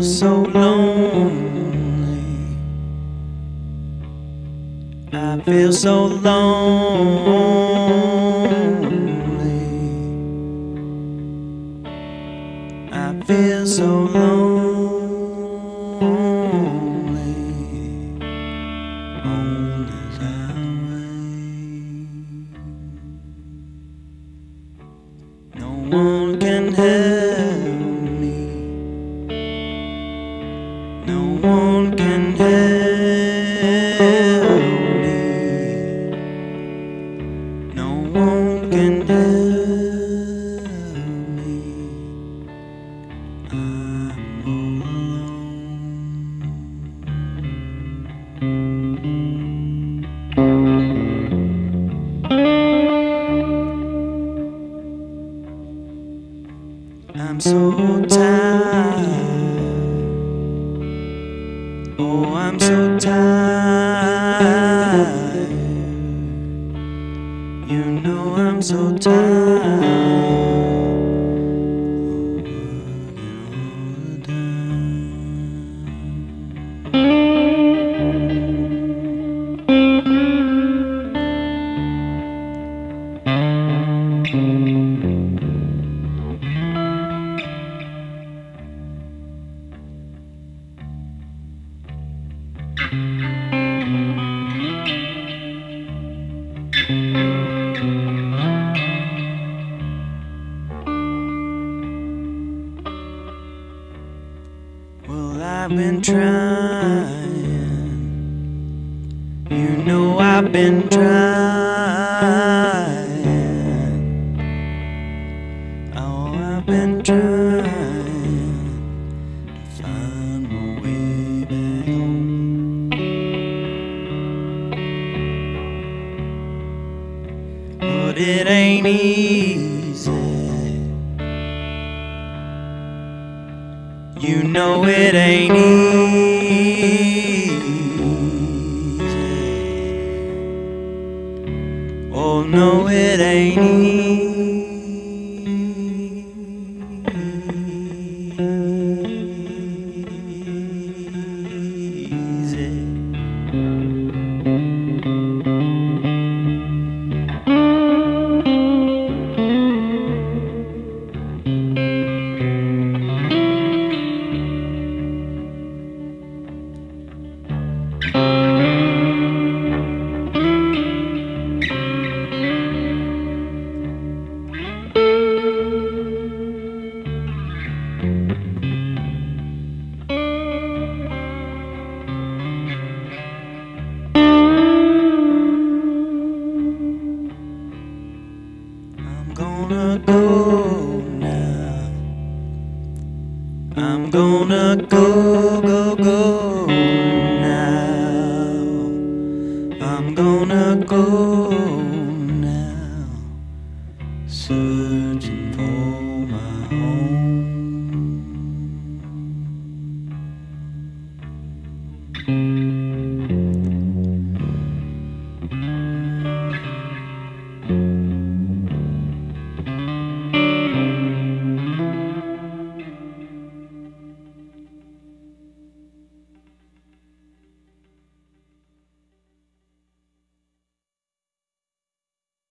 so lonely. I feel so lonely. I feel so lonely on this highway. No one can help me. No one can help me. No one can help me. I'm all alone. I'm so tired. Oh, I'm so tired. You know I'm so tired. Well, I've been trying. You know I've been trying. Oh, I've been trying to find my way back home. But it ain't easy. You know it ain't easy. Oh no, it ain't easy. I'm gonna go now. I'm gonna go now. I'm gonna go now, searching for my home.